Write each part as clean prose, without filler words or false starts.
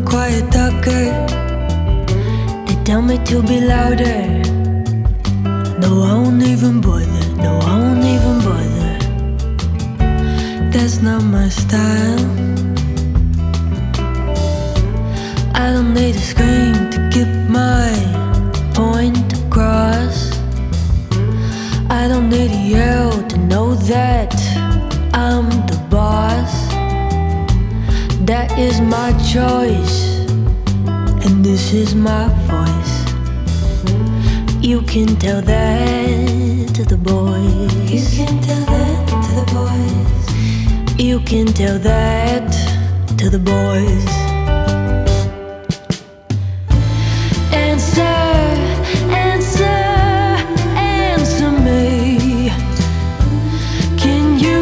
quiet darker. They tell me to be louder. No, I won't even bother. No, I won't even bother. That's not my style. I don't need a scream to get my point across. I don't need a yell to know that I'm the boss. That is my choice, and this is my voice. You can tell that to the boys. You can tell that to the boys. You can tell that to the boys. Answer, answer, answer me. Can you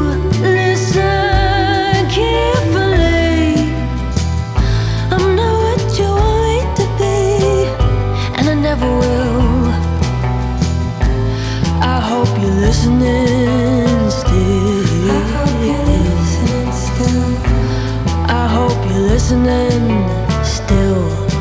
listen carefully? I'm not what you want me to be, and I never will. I hope you're listening still. I hope you're listening still. I hope you're listening still.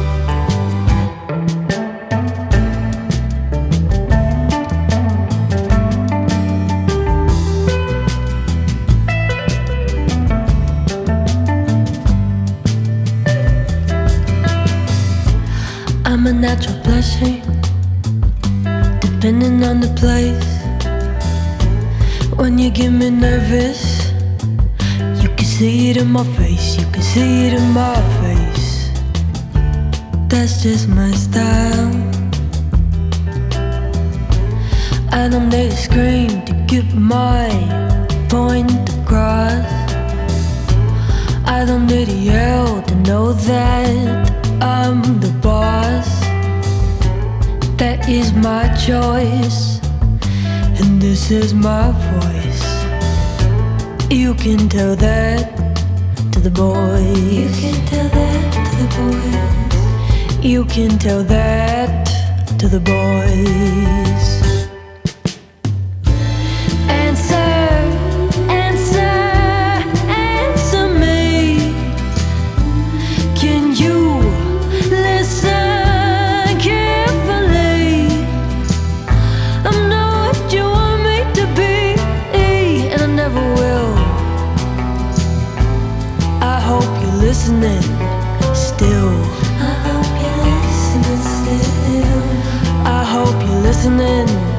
I'm a natural blessing, depending on the place. When you get me nervous, you can see it in my face. You can see it in my face. That's just my style. I don't need a scream to get my point across. I don't need a yell to know that I'm the boss. That is my choice, and this is my voice. You can tell that to the boys. You can tell that to the boys. You can tell that to the boys. Answer, answer, answer me. Can you listen carefully? I'm not what you want me to be, and I never will. I hope you're listening still. I hope you're listening still. I hope you're listening